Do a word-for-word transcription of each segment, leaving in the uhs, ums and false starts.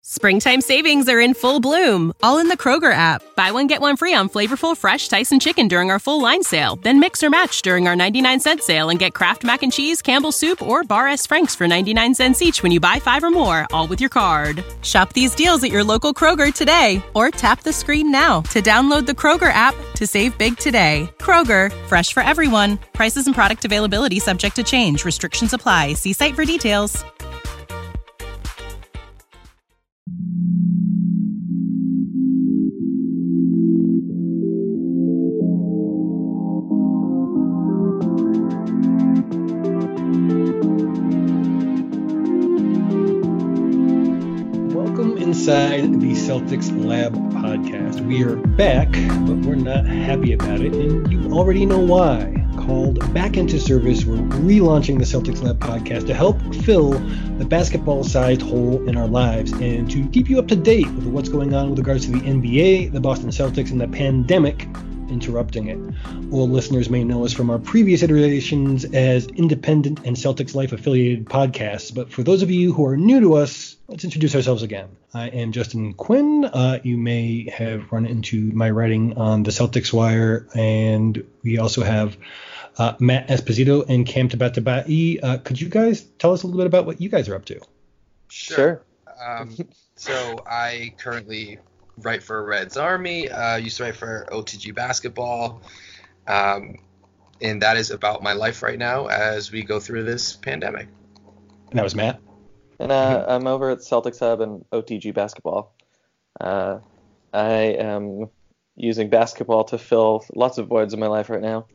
Springtime savings are in full bloom, all in the Kroger app. Buy one, get one free on flavorful, fresh Tyson chicken during our full line sale. Then mix or match during our ninety-nine cent sale and get Kraft Mac and Cheese, Campbell's Soup, or Bar S. Frank's for ninety-nine cents each when you buy five or more, all with your card. Shop these deals at your local Kroger today, or tap the screen now to download the Kroger app to save big today. Kroger, fresh for everyone. Prices and product availability subject to change. Restrictions apply. See site for details. Inside the Celtics Lab podcast. We are back, but we're not happy about it, and you already know why. Called Back Into Service, we're relaunching the Celtics Lab podcast to help fill the basketball-sized hole in our lives and to keep you up to date with what's going on with regards to the N B A, the Boston Celtics, and the pandemic interrupting it. Old listeners may know us from our previous iterations as independent and Celtics Life affiliated podcasts, but for those of you who are new to us, let's introduce ourselves again. I am Justin Quinn. Uh, you may have run into my writing on the Celtics Wire, and we also have uh, Matt Esposito and Cam Tabatabai. Uh, could you guys tell us a little bit about what you guys are up to? Sure. Um, so I currently write for Reds Army. I uh, used to write for O T G Basketball. Um, and that is about my life right now as we go through this pandemic. And that was Matt. And uh, I'm over at Celtics Hub and O T G Basketball. Uh, I am using basketball to fill lots of voids in my life right now.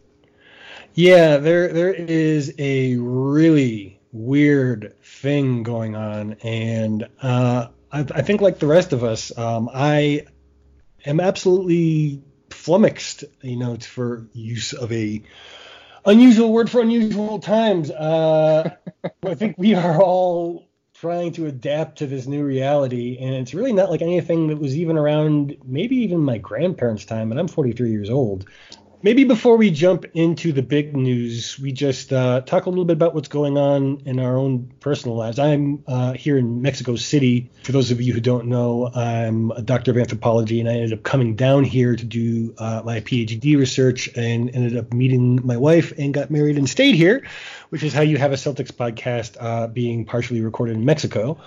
Yeah, there there is a really weird thing going on, and uh, I, I think like the rest of us, um, I am absolutely flummoxed, you know, for use of a unusual word for unusual times. Uh, I think we are all trying to adapt to this new reality, and it's really not like anything that was even around maybe even my grandparents' time, and I'm forty-three years old. Maybe before we jump into the big news, we just uh, talk a little bit about what's going on in our own personal lives. I'm uh, here in Mexico City. For those of you who don't know, I'm a doctor of anthropology, and I ended up coming down here to do uh, my PhD research and ended up meeting my wife and got married and stayed here, which is how you have a Celtics podcast uh, being partially recorded in Mexico.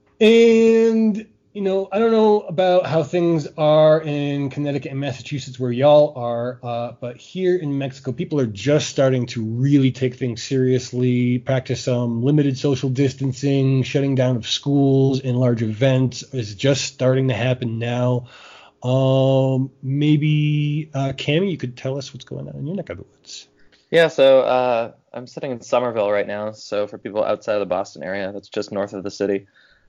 And you know, I don't know about how things are in Connecticut and Massachusetts where y'all are, uh, but here in Mexico, people are just starting to really take things seriously, practice some limited social distancing, shutting down of schools and large events is just starting to happen now. Um, maybe, uh, Cammie, you could tell us what's going on in your neck of the woods. Yeah, so uh, I'm sitting in Somerville right now, so for people outside of the Boston area, that's just north of the city.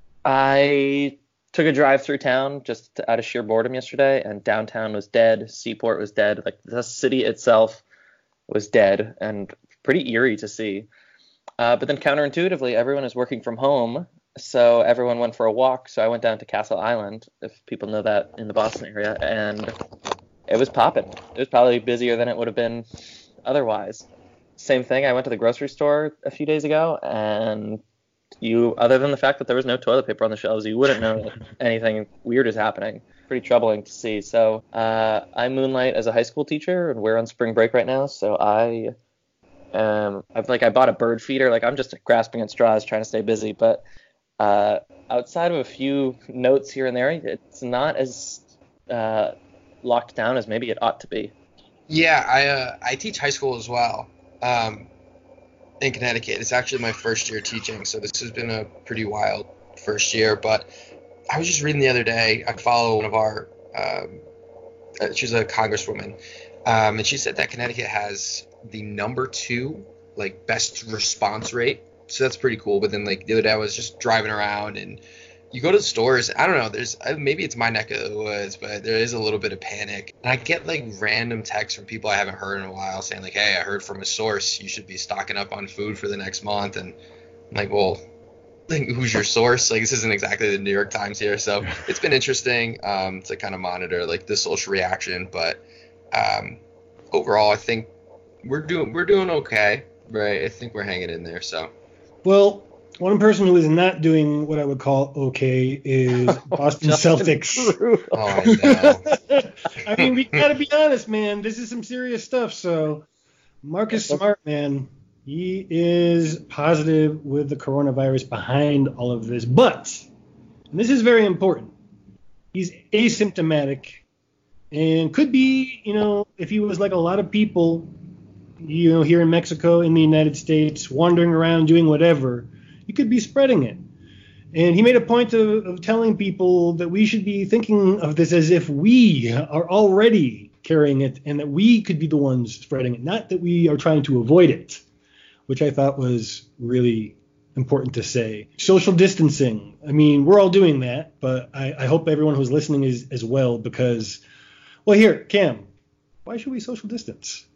I took a drive through town just out of sheer boredom yesterday, and downtown was dead. Seaport was dead. Like the city itself was dead and pretty eerie to see. Uh, but then counterintuitively, everyone is working from home, so everyone went for a walk. So I went down to Castle Island, if people know that in the Boston area, and it was popping. It was probably busier than it would have been otherwise. Same thing. I went to the grocery store a few days ago, and you, other than the fact that there was no toilet paper on the shelves, you wouldn't know that anything weird is happening. Pretty troubling to see. So uh, I moonlight as a high school teacher, and we're on spring break right now. So I, um, I've like I bought a bird feeder. Like I'm just grasping at straws, trying to stay busy. But uh, outside of a few notes here and there, it's not as uh, locked down as maybe it ought to be. Yeah, I uh, I teach high school as well. Um, in Connecticut. It's actually my first year teaching, so this has been a pretty wild first year. But I was just reading the other day, I follow one of our, um, she's a congresswoman, um, and she said that Connecticut has the number two, like, best response rate. So that's pretty cool. But then, like, the other day I was just driving around, and you go to the stores, I don't know, there's maybe it's my neck of the woods, but there is a little bit of panic. And I get like random texts from people I haven't heard in a while saying like, hey, I heard from a source you should be stocking up on food for the next month. And I'm like, well, like, who's your source? Like, this isn't exactly the New York Times here. So it's been interesting um, to kind of monitor like the social reaction. But um, overall, I think we're doing we're doing okay, right? I think we're hanging in there. So well. One person who is not doing what I would call okay is Boston Celtics. Oh, I know. I mean, we got to be honest, man. This is some serious stuff. So Marcus Smart, man, he is positive with the coronavirus behind all of this. But, and this is very important, he's asymptomatic and could be, you know, if he was like a lot of people, you know, here in Mexico, in the United States, wandering around doing whatever, he could be spreading it. And he made a point of, of telling people that we should be thinking of this as if we are already carrying it and that we could be the ones spreading it, not that we are trying to avoid it, which I thought was really important to say. Social distancing. I mean, we're all doing that, but I, I hope everyone who's listening is as well because, well, here, Cam, why should we social distance?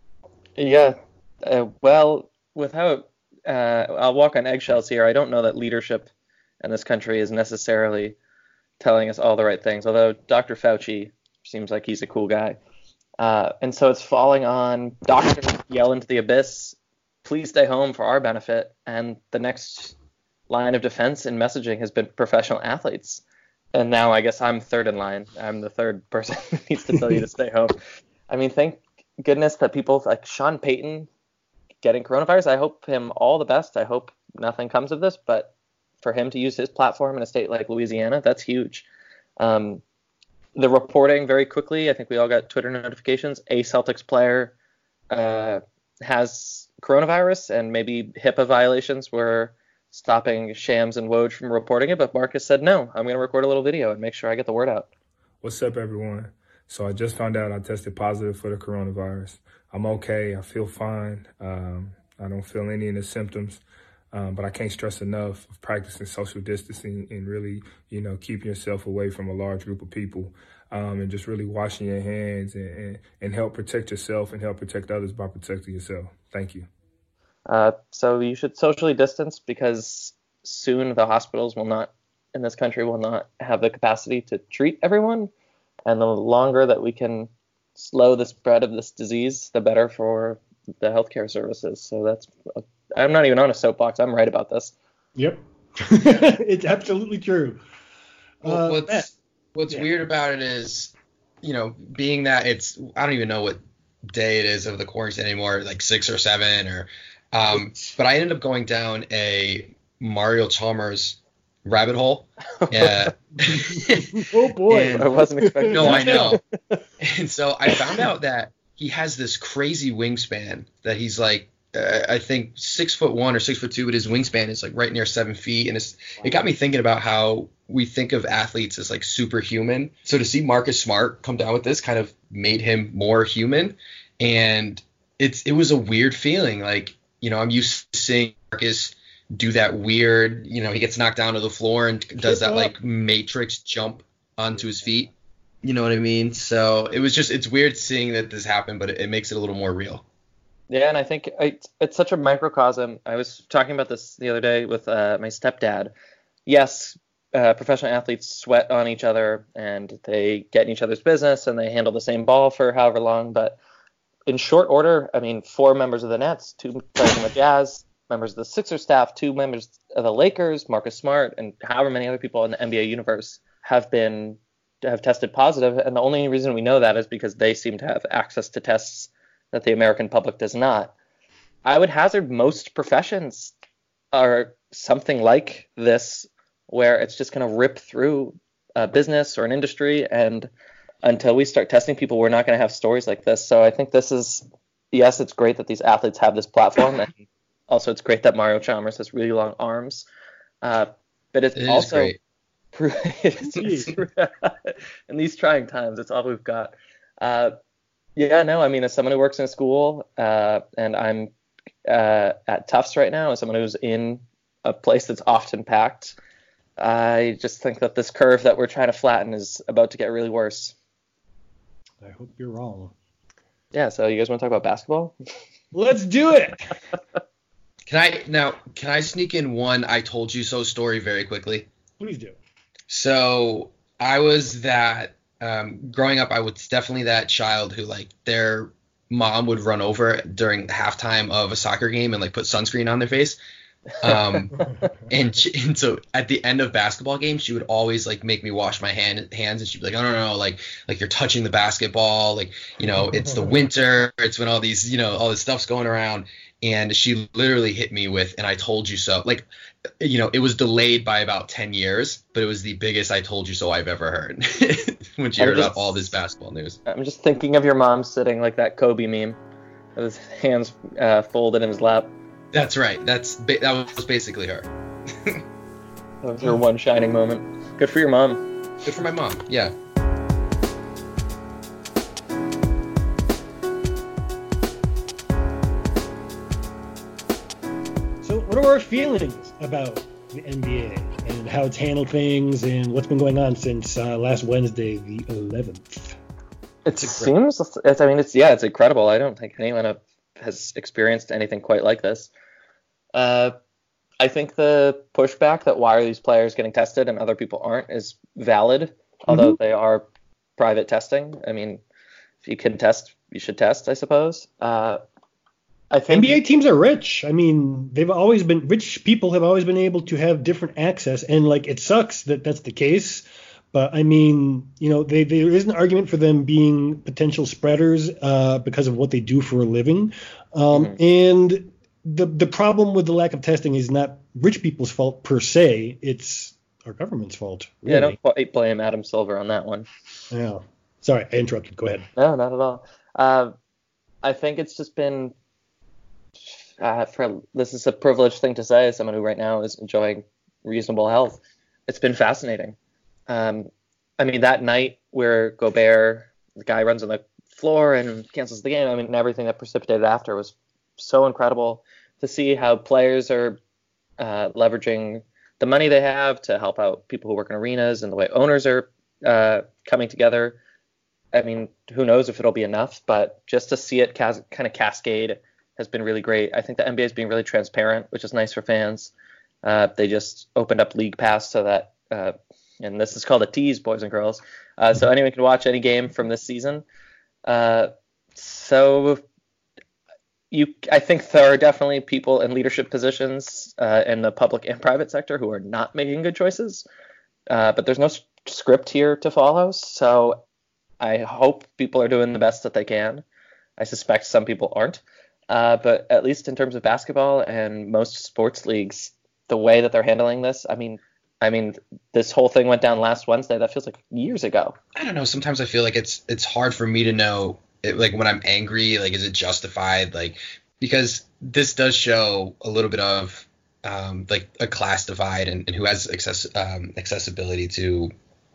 Yeah, uh, well, without, uh, I'll walk on eggshells here. I don't know that leadership in this country is necessarily telling us all the right things, although Doctor Fauci seems like he's a cool guy. Uh, and so it's falling on doctors yell into the abyss, please stay home for our benefit. And the next line of defense in messaging has been professional athletes. And now I guess I'm third in line. I'm the third person who needs to tell you to stay home. I mean, thank goodness that people like Sean Payton getting coronavirus. I hope him all the best. I hope nothing comes of this, but for him to use his platform in a state like Louisiana, that's huge. Um, the reporting very quickly, I think we all got Twitter notifications. A Celtics player uh, has coronavirus, and maybe HIPAA violations were stopping Shams and Woj from reporting it. But Marcus said, no, I'm going to record a little video and make sure I get the word out. What's up, everyone? So I just found out I tested positive for the coronavirus. I'm okay. I feel fine. Um, I don't feel any of the symptoms. Um, but I can't stress enough of practicing social distancing and really, you know, keeping yourself away from a large group of people um, and just really washing your hands and, and, and help protect yourself and help protect others by protecting yourself. Thank you. Uh, so you should socially distance because soon the hospitals will not, in this country, will not have the capacity to treat everyone. And the longer that we can slow the spread of this disease, the better for the healthcare services. So that's, I'm not even on a soapbox. I'm right about this. Yep. It's absolutely true. Well, Uh, what's Matt, what's yeah. weird about it is, you know, being that it's, I don't even know what day it is of the quarantine anymore, like six or seven or, um, but I ended up going down a Mario Chalmers rabbit hole. Yeah. Oh boy. And- I wasn't expecting No, that. I know. And so I found out that he has this crazy wingspan that he's like, uh, I think six foot one or six foot two, but his wingspan is like right near seven feet. And it's, it got me thinking about how we think of athletes as like superhuman. So to see Marcus Smart come down with this kind of made him more human. And it's, it was a weird feeling. Like, you know, I'm used to seeing Marcus do that weird, you know, he gets knocked down to the floor and does that like matrix jump onto his feet. You know what I mean? So it was just, it's weird seeing that this happened, but it, it makes it a little more real. Yeah, and I think it's, it's such a microcosm. I was talking about this the other day with uh, my stepdad. Yes, uh, professional athletes sweat on each other and they get in each other's business and they handle the same ball for however long. But in short order, I mean, four members of the Nets, two players in the Jazz, members of the Sixers staff, two members of the Lakers, Marcus Smart, and however many other people in the N B A universe have been have tested positive. And the only reason we know that is because they seem to have access to tests that the American public does not. I would hazard most professions are something like this, where it's just going to rip through a business or an industry. And until we start testing people, we're not going to have stories like this. So I think this is, yes, it's great that these athletes have this platform. And also it's great that Mario Chalmers has really long arms. Uh, but it's It is also great. it's, it's, in these trying times, it's all we've got. Uh, yeah, no, I mean, as someone who works in a school uh, and I'm uh, at Tufts right now, as someone who's in a place that's often packed, I just think that this curve that we're trying to flatten is about to get really worse. I hope you're wrong. Yeah, so you guys want to talk about basketball? Let's do it. Can I now? Can I sneak in one "I told you so" story very quickly? Please do. So I was that um, growing up. I was definitely that child who like their mom would run over during halftime of a soccer game and like put sunscreen on their face. Um, and, she, and so at the end of basketball games, she would always like make me wash my hand, hands, and she'd be like, "Oh no, no, no, like like you're touching the basketball, like you know, it's the winter, it's when all these you know all this stuff's going around." And she literally hit me with, "And I told you so." Like, you know, it was delayed by about ten years, but it was the biggest "I told you so" I've ever heard when she I'm heard just, about all this basketball news. I'm just thinking of your mom sitting like that Kobe meme, with his hands uh, folded in his lap. That's right. That's ba- that was basically her. That was her one shining moment. Good for your mom. Good for my mom. Yeah. So, what are our feelings about the N B A and how it's handled things and what's been going on since uh, last Wednesday, the eleventh? It seems. It's, I mean, it's yeah, it's incredible. I don't think anyone have, has experienced anything quite like this. Uh, I think the pushback that why are these players getting tested and other people aren't is valid, although mm-hmm. they are private testing. I mean, if you can test, you should test, I suppose. Uh, I think N B A teams are rich. I mean, they've always been rich. People have always been able to have different access, and like it sucks that that's the case. But I mean, you know, they, there is an argument for them being potential spreaders uh, because of what they do for a living, um, mm-hmm. and The the problem with the lack of testing is not rich people's fault per se. It's our government's fault. Really. Yeah, don't quite blame Adam Silver on that one. Yeah. Sorry, I interrupted. Go ahead. No, not at all. Uh, I think it's just been, uh, for this is a privileged thing to say as someone who right now is enjoying reasonable health. It's been fascinating. Um, I mean, that night where Gobert, the guy runs on the floor and cancels the game, I mean, and everything that precipitated after was so incredible to see how players are uh, leveraging the money they have to help out people who work in arenas and the way owners are uh, coming together. I mean, who knows if it'll be enough, but just to see it cas- kind of cascade has been really great. I think the N B A is being really transparent, which is nice for fans. Uh, they just opened up League Pass so that, uh, and this is called a tease, boys and girls, uh, so anyone can watch any game from this season. Uh, so You, I think there are definitely people in leadership positions uh, in the public and private sector who are not making good choices, uh, but there's no s- script here to follow, so I hope people are doing the best that they can. I suspect some people aren't, uh, but at least in terms of basketball and most sports leagues, the way that they're handling this, I mean, I mean, this whole thing went down last Wednesday. That feels like years ago. I don't know. Sometimes I feel like it's it's hard for me to know. It, like when I'm angry, like is it justified? Like because this does show a little bit of um, like a class divide and, and who has access um, accessibility to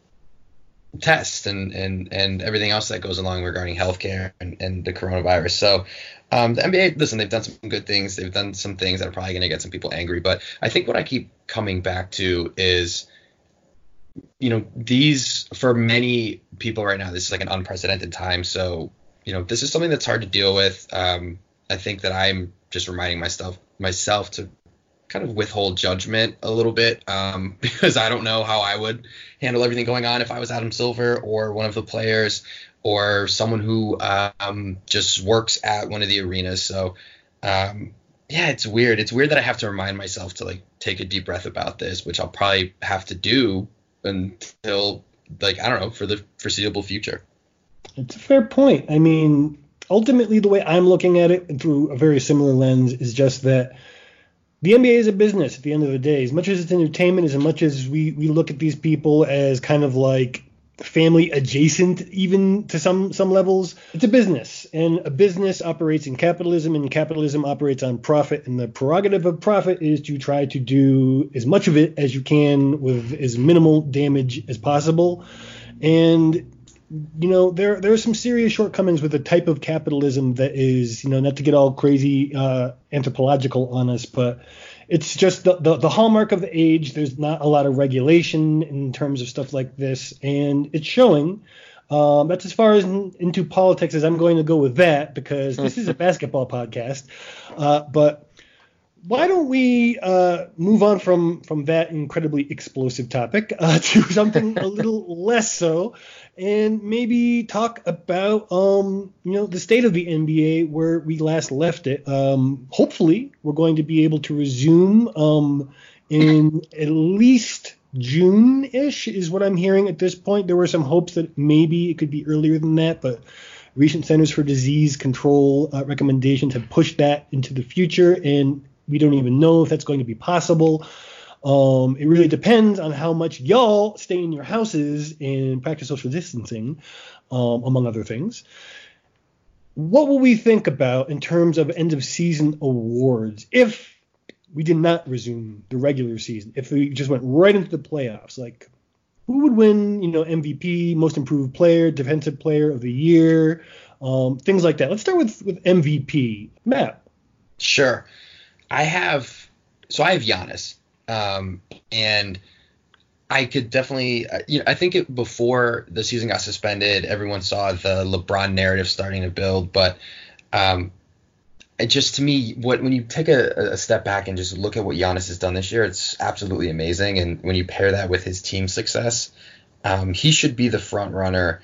tests and, and and everything else that goes along regarding healthcare and, and the coronavirus. So um, the N B A, listen, they've done some good things. They've done some things that are probably going to get some people angry. But I think what I keep coming back to is, you know, these for many people right now, this is like an unprecedented time. So, you know, this is something that's hard to deal with. Um, I think that I'm just reminding myself myself to kind of withhold judgment a little bit um, because I don't know how I would handle everything going on if I was Adam Silver or one of the players or someone who um, just works at one of the arenas. So, um, yeah, it's weird. It's weird that I have to remind myself to like take a deep breath about this, which I'll probably have to do until like, I don't know, for the foreseeable future. It's a fair point. I mean, ultimately, the way I'm looking at it through a very similar lens is just that the N B A is a business at the end of the day. As much as it's entertainment, as much as we, we look at these people as kind of like family adjacent, even to some some levels, it's a business. And a business operates in capitalism, and capitalism operates on profit. And the prerogative of profit is to try to do as much of it as you can with as minimal damage as possible. And you know, there there are some serious shortcomings with the type of capitalism that is, you know, not to get all crazy uh, anthropological on us, but it's just the, the, the hallmark of the age. There's not a lot of regulation in terms of stuff like this, and it's showing. Um, that's as far as in, into politics as I'm going to go with that, because this is a basketball podcast. Uh, but why don't we uh, move on from, from that incredibly explosive topic uh, to something a little less so, and maybe talk about um, you know the state of the N B A where we last left it. Um, hopefully, we're going to be able to resume um, in at least June-ish is what I'm hearing at this point. There were some hopes that maybe it could be earlier than that, but recent Centers for Disease Control uh, recommendations have pushed that into the future, and we don't even know if that's going to be possible. Um, it really depends on how much y'all stay in your houses and practice social distancing, um, among other things. What will we think about in terms of end of season awards if we did not resume the regular season, if we just went right into the playoffs? Like, who would win, you know, M V P, most improved player, defensive player of the year, um, things like that? Let's start with, with M V P. Matt. Sure. I have, so I have Giannis, um, and I could definitely, uh, you know, I think it, before the season got suspended, everyone saw the LeBron narrative starting to build, but um, it just, to me, what when you take a, a step back and just look at what Giannis has done this year, it's absolutely amazing. And when you pair that with his team success, um, he should be the front runner.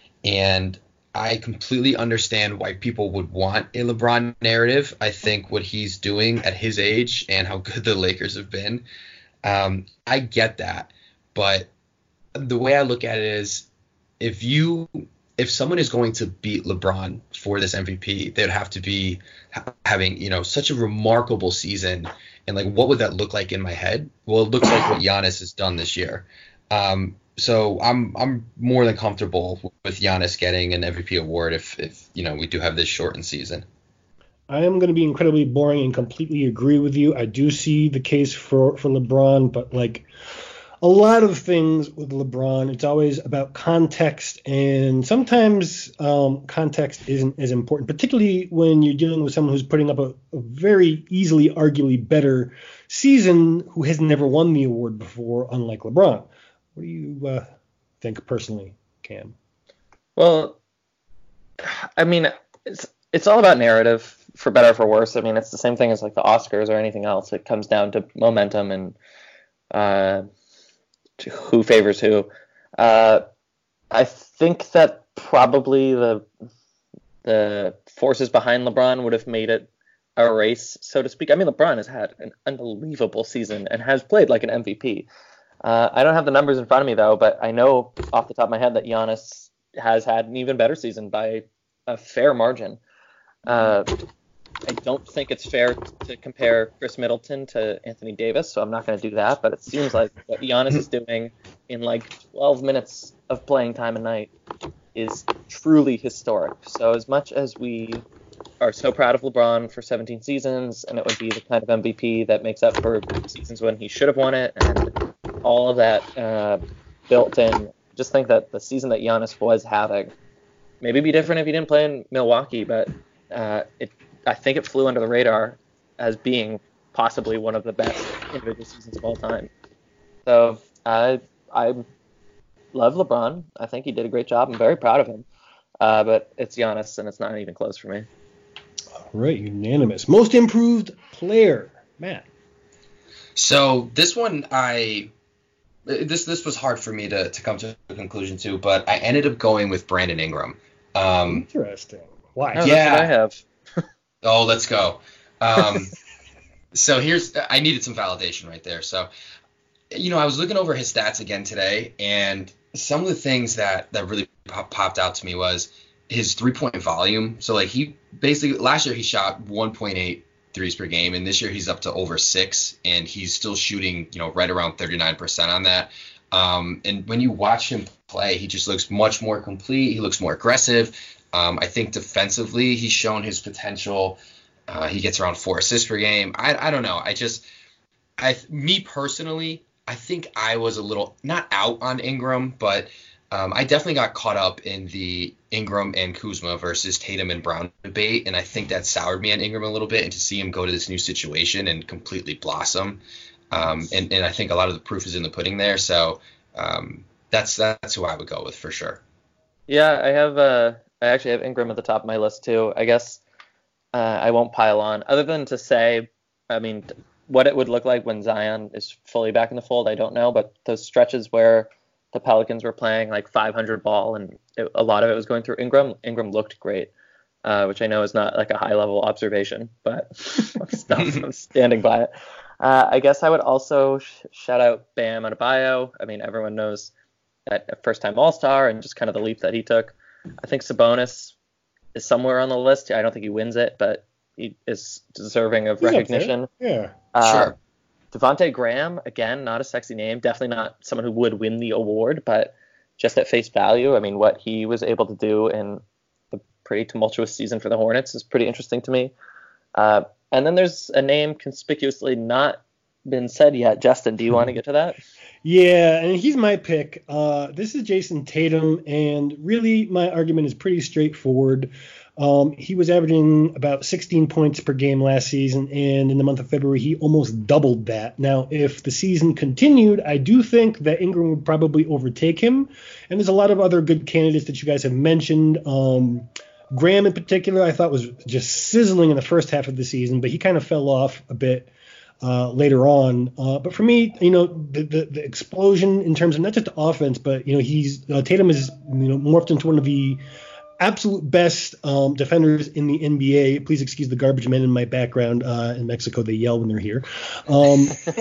And I completely understand why people would want a LeBron narrative. I think what he's doing at his age and how good the Lakers have been, um, I get that. But the way I look at it is, if you if someone is going to beat LeBron for this M V P, they would have to be ha- having, you know, such a remarkable season. And like, what would that look like in my head? Well, it looks like what Giannis has done this year. Um, so I'm I'm more than comfortable with Giannis getting an M V P award if if you know we do have this shortened season. I am going to be incredibly boring and completely agree with you. I do see the case for for LeBron, but like a lot of things with LeBron, it's always about context, and sometimes um, context isn't as important, particularly when you're dealing with someone who's putting up a, a very easily, arguably better season who has never won the award before, unlike LeBron. What do you uh, think personally, Cam? Well, I mean, it's it's all about narrative, for better or for worse. I mean, it's the same thing as like the Oscars or anything else. It comes down to momentum and uh, to who favors who. Uh, I think that probably the the forces behind LeBron would have made it a race, so to speak. I mean, LeBron has had an unbelievable season and has played like an M V P. Uh, I don't have the numbers in front of me, though, but I know off the top of my head that Giannis has had an even better season by a fair margin. Uh, I don't think it's fair to compare Chris Middleton to Anthony Davis, so I'm not going to do that, but it seems like what Giannis is doing in like twelve minutes of playing time a night is truly historic. So as much as we are so proud of LeBron for seventeen seasons, and it would be the kind of M V P that makes up for seasons when he should have won it, and all of that uh, built in, just think that the season that Giannis was having, maybe be different if he didn't play in Milwaukee, but uh, it I think it flew under the radar as being possibly one of the best individual seasons of all time. So I I love LeBron. I think he did a great job. I'm very proud of him. Uh, but it's Giannis, and it's not even close for me. All right, unanimous. Most improved player, Matt. So this one, I this this was hard for me to, to come to a conclusion to, but I ended up going with Brandon Ingram. Um, Interesting. Why? Oh, yeah. That's what I have. Oh, let's go. Um, so here's, I needed some validation right there. So, you know, I was looking over his stats again today, and some of the things that, that really pop, popped out to me was his three-point volume. So, like, he basically, last year he shot one point eight threes per game, and this year he's up to over six, and he's still shooting, you know, right around thirty-nine percent on that. Um, and when you watch him play, he just looks much more complete. He looks more aggressive. Um, I think defensively, he's shown his potential. Uh, he gets around four assists per game. I, I don't know. I just, I, me personally, I think I was a little not out on Ingram, but um, I definitely got caught up in the Ingram and Kuzma versus Tatum and Brown debate, and I think that soured me on Ingram a little bit. And to see him go to this new situation and completely blossom, um, and and I think a lot of the proof is in the pudding there. So um, that's that's who I would go with for sure. Yeah, I have. Uh, I actually have Ingram at the top of my list too. I guess uh, I won't pile on, other than to say I mean, what it would look like when Zion is fully back in the fold, I don't know. But those stretches where the Pelicans were playing like five hundred ball and it, a lot of it was going through Ingram, Ingram looked great, uh, which I know is not like a high level observation, but I'm, still, I'm standing by it. Uh, I guess I would also sh- shout out Bam Adebayo. I mean, everyone knows that first time All-Star and just kind of the leap that he took. I think Sabonis is somewhere on the list. I don't think he wins it, but he is deserving of He's recognition. Yeah. Uh, Sure. Devontae Graham, again, not a sexy name. Definitely not someone who would win the award, but just at face value, I mean, what he was able to do in a pretty tumultuous season for the Hornets is pretty interesting to me. Uh, and then there's a name conspicuously not been said yet. Justin, do you want to get to that? Yeah, and he's my pick. Uh, this is Jason Tatum, and really my argument is pretty straightforward. Um, he was averaging about sixteen points per game last season, and in the month of February, he almost doubled that. Now, if the season continued, I do think that Ingram would probably overtake him, and there's a lot of other good candidates that you guys have mentioned. Um, Graham in particular, I thought was just sizzling in the first half of the season, but he kind of fell off a bit uh, later on. Uh, but for me, you know, the, the the explosion in terms of not just the offense, but you know, he's uh, Tatum is you know morphed into one of the absolute best um, defenders in the N B A. Please excuse the garbage men in my background. Uh, in Mexico, they yell when they're here. Um,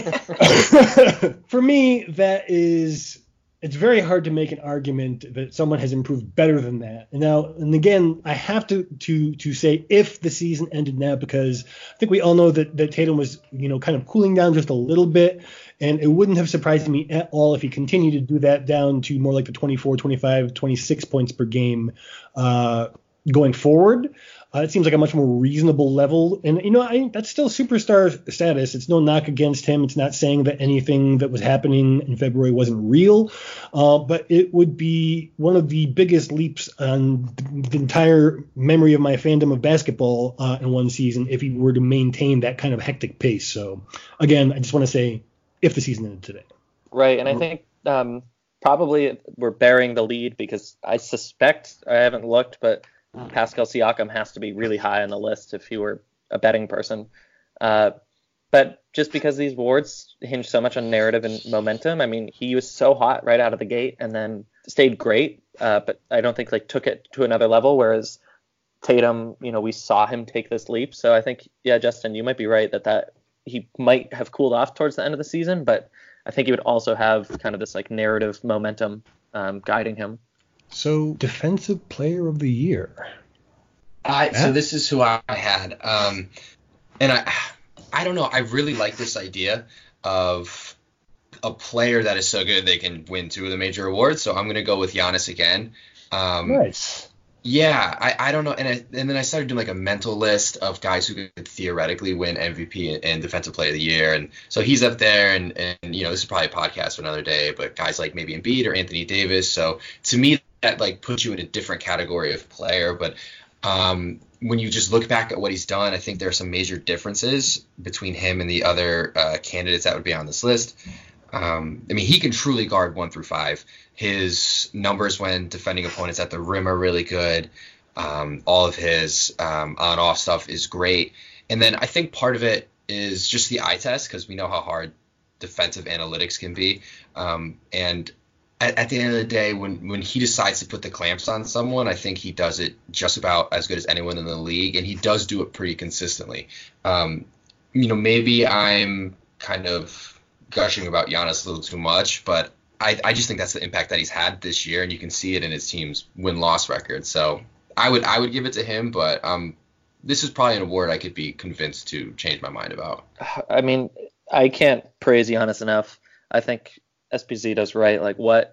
for me, that is. It's very hard to make an argument that someone has improved better than that. And now, and again, I have to to to say if the season ended now, because I think we all know that, that Tatum was, you know, kind of cooling down just a little bit. And it wouldn't have surprised me at all if he continued to do that down to more like the twenty-four, twenty-five, twenty-six points per game uh, going forward. Uh, it seems like a much more reasonable level. And, you know, I, that's still superstar status. It's no knock against him. It's not saying that anything that was happening in February wasn't real. Uh, but it would be one of the biggest leaps on the entire memory of my fandom of basketball uh, in one season if he were to maintain that kind of hectic pace. So, again, I just want to say if the season ended today. Right. And I think um, probably we're bearing the lead because I suspect, I haven't looked, but Pascal Siakam has to be really high on the list if he were a betting person. Uh, but just because these awards hinge so much on narrative and momentum, I mean, he was so hot right out of the gate and then stayed great, uh, but I don't think like took it to another level, whereas Tatum, you know, we saw him take this leap. So I think, yeah, Justin, you might be right that, that he might have cooled off towards the end of the season, but I think he would also have kind of this like narrative momentum um, guiding him. So, Defensive Player of the Year. I so this is who I had, um, and I I don't know. I really like this idea of a player that is so good they can win two of the major awards. So I'm gonna go with Giannis again. Um, Nice. Yeah, I, I don't know, and I, and then I started doing like a mental list of guys who could theoretically win M V P and, and Defensive Player of the Year, and so he's up there, and and you know this is probably a podcast for another day, but guys like maybe Embiid or Anthony Davis. So to me, that like puts you in a different category of player, but um, when you just look back at what he's done, I think there are some major differences between him and the other uh, candidates that would be on this list. Um, I mean, he can truly guard one through five. His numbers when defending opponents at the rim are really good. Um, all of his um, on-off stuff is great. And then I think part of it is just the eye test, because we know how hard defensive analytics can be. Um, and at, at the end of the day, when, when he decides to put the clamps on someone, I think he does it just about as good as anyone in the league, and he does do it pretty consistently. Um, you know, maybe I'm kind of gushing about Giannis a little too much, but I, I just think that's the impact that he's had this year, and you can see it in his team's win-loss record. So I would I would give it to him, but um, this is probably an award I could be convinced to change my mind about. I mean, I can't praise Giannis enough. I think S P Z does right. Like what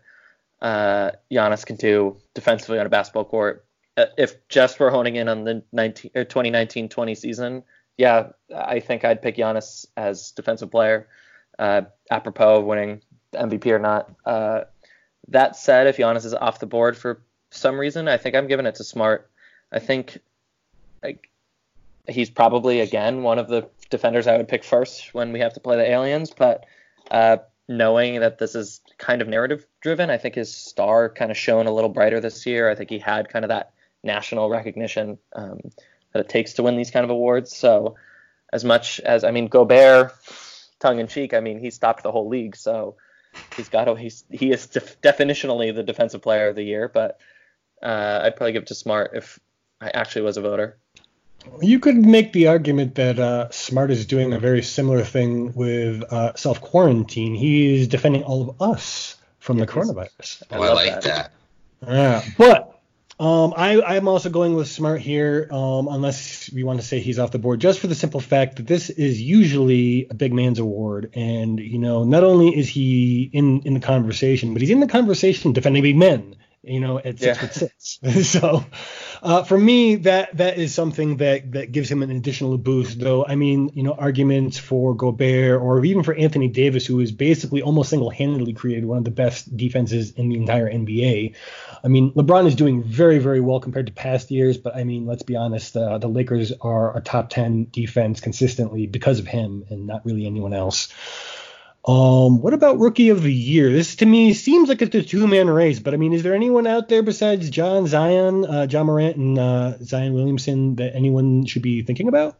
uh, Giannis can do defensively on a basketball court. If just we're honing in on the nineteen, or twenty nineteen twenty season, yeah, I think I'd pick Giannis as defensive player, uh, apropos of winning the M V P or not. Uh, that said, if Giannis is off the board for some reason, I think I'm giving it to Smart. I think like he's probably, again, one of the defenders I would pick first when we have to play the aliens, but uh, knowing that this is kind of narrative driven, I think his star kind of shone a little brighter this year. I think he had kind of that national recognition um, that it takes to win these kind of awards. So as much as, I mean, Gobert, tongue in cheek, I mean, he stopped the whole league, so he's got to, he's, he is def- definitionally the defensive player of the year, but uh, I'd probably give it to Smart if I actually was a voter. You could make the argument that uh, Smart is doing a very similar thing with uh, self-quarantine. He's defending all of us from the coronavirus. Oh, I, I like that. that. Yeah, but um, I, I'm also going with Smart here, um, unless we want to say he's off the board, just for the simple fact that this is usually a big man's award. And, you know, not only is he in, in the conversation, but he's in the conversation defending big men. You know, at six yeah. foot six. So, uh, for me, that that is something that, that gives him an additional boost. Though, I mean, you know, arguments for Gobert or even for Anthony Davis, who is basically almost single-handedly created one of the best defenses in the entire N B A. I mean, LeBron is doing very, very well compared to past years. But I mean, let's be honest, uh, the Lakers are a top ten defense consistently because of him and not really anyone else. Um, what about Rookie of the Year? This, to me, seems like it's a two-man race, but I mean, is there anyone out there besides John Zion, uh, John Morant, and uh, Zion Williamson that anyone should be thinking about?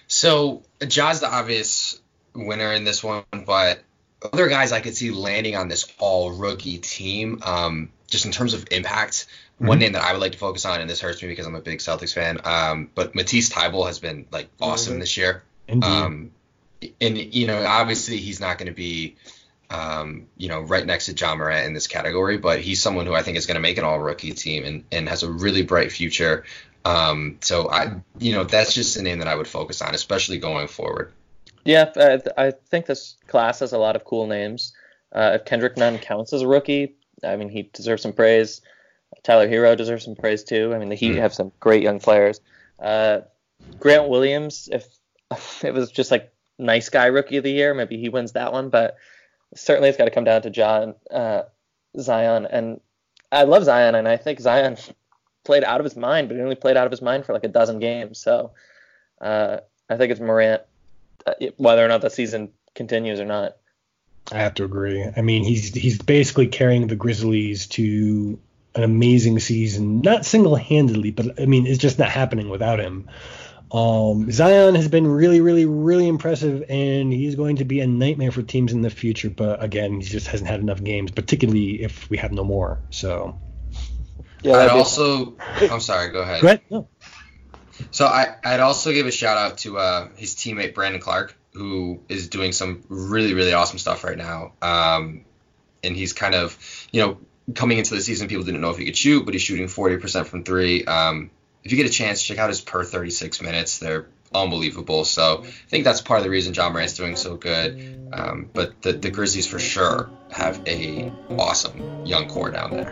So, Ja's the obvious winner in this one, but other guys I could see landing on this all-rookie team, um, just in terms of impact. Mm-hmm. One name that I would like to focus on, and this hurts me because I'm a big Celtics fan, um, but Matisse Thybulle has been like awesome mm-hmm. this year. Indeed. Um, And, you know, obviously he's not going to be, um, you know, right next to John Morant in this category, but he's someone who I think is going to make an all-rookie team and, and has a really bright future. Um, so, I, you know, that's just a name that I would focus on, especially going forward. Yeah, I, I think this class has a lot of cool names. Uh, if Kendrick Nunn counts as a rookie, I mean, he deserves some praise. Tyler Hero deserves some praise, too. I mean, the Heat mm. have some great young players. Uh, Grant Williams, if, if it was just like, nice guy rookie of the year, maybe he wins that one, but certainly it's got to come down to John uh, Zion. And I love Zion, and I think Zion played out of his mind, but he only played out of his mind for like a dozen games. So uh, I think it's Morant, uh, whether or not the season continues or not. I have to agree. I mean, he's he's basically carrying the Grizzlies to an amazing season, not single-handedly, but I mean, it's just not happening without him. Um, Zion has been really, really, really impressive, and he's going to be a nightmare for teams in the future. But again, he just hasn't had enough games, particularly if we have no more. So, yeah. I'd also, I'm sorry. Go ahead. Go ahead. No. So I, I'd also give a shout out to uh, his teammate Brandon Clark, who is doing some really, really awesome stuff right now. Um, and he's kind of, you know, coming into the season, people didn't know if he could shoot, but he's shooting forty percent from three. Um, If you get a chance, check out his per thirty-six minutes. They're unbelievable. So I think that's part of the reason John Morant's doing so good. Um, but the, the Grizzlies for sure have a awesome young core down there.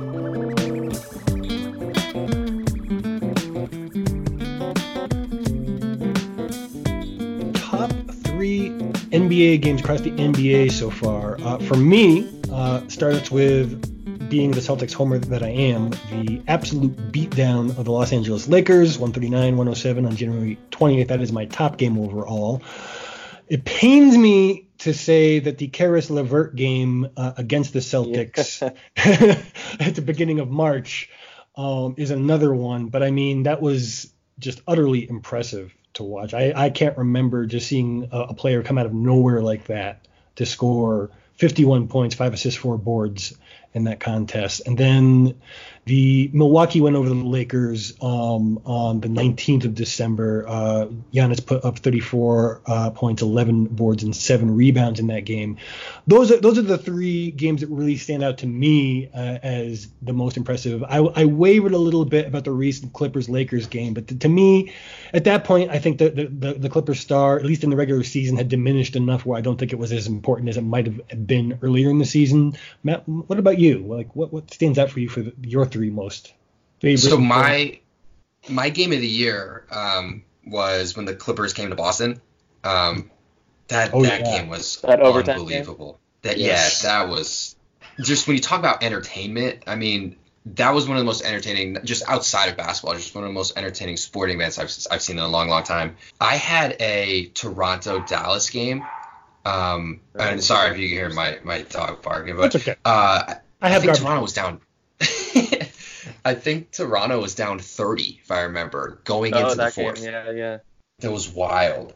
Top three N B A games across the N B A so far. Uh, for me, uh, starts with being the Celtics homer that I am, the absolute beatdown of the Los Angeles Lakers, one thirty-nine one oh seven on January twentieth. That is my top game overall. It pains me to say that the Karis LeVert game uh, against the Celtics yeah. at the beginning of March um, is another one. But, I mean, that was just utterly impressive to watch. I, I can't remember just seeing a, a player come out of nowhere like that to score fifty-one points, five assists, four boards in that contest. And then the Milwaukee went over the Lakers um, on the nineteenth of December. Uh, Giannis put up thirty-four uh, points, eleven boards, and seven rebounds in that game. Those are those are the three games that really stand out to me uh, as the most impressive. I, I wavered a little bit about the recent Clippers-Lakers game, but to, to me, at that point, I think that the, the, the Clippers star, at least in the regular season, had diminished enough where I don't think it was as important as it might have been earlier in the season. Matt, what about you? Like, what, what stands out for you for the, your three most favorite? So my my game of the year um, was when the Clippers came to Boston. Um, that oh, that yeah. game was that unbelievable. Game? That yes. yeah, that was just when you talk about entertainment. I mean, that was one of the most entertaining, just outside of basketball, just one of the most entertaining sporting events I've I've seen in a long, long time. I had a Toronto Dallas game. Um, and sorry if you can hear my, my dog barking, but That's okay. uh, I, have I think garbage. Toronto was down. I think Toronto was down thirty, if I remember, going oh, into the that fourth. Game. Yeah, yeah. That was wild.